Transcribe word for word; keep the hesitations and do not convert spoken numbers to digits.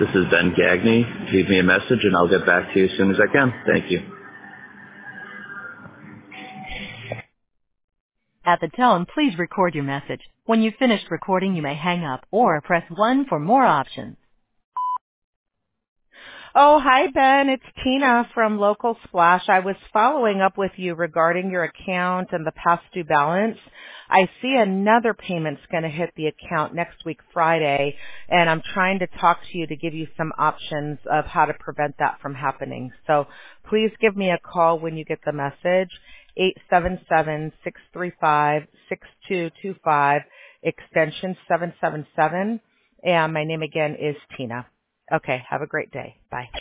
This is Ben Gagney. Leave me a message and I'll get back to you as soon as I can. Thank you. At the tone, please record your message. When you've finished recording, you may hang up or press one for more options. Oh, hi, Ben. It's Tina from Local Splash. I was following up with you regarding your account and the past due balance. I see another payment's going to hit the account next week, Friday, and I'm trying to talk to you to give you some options of how to prevent that from happening. So please give me a call when you get the message, eight seven seven, six three five, six two two five, extension seven seven seven, and my name again is Tina. Okay, have a great day. Bye.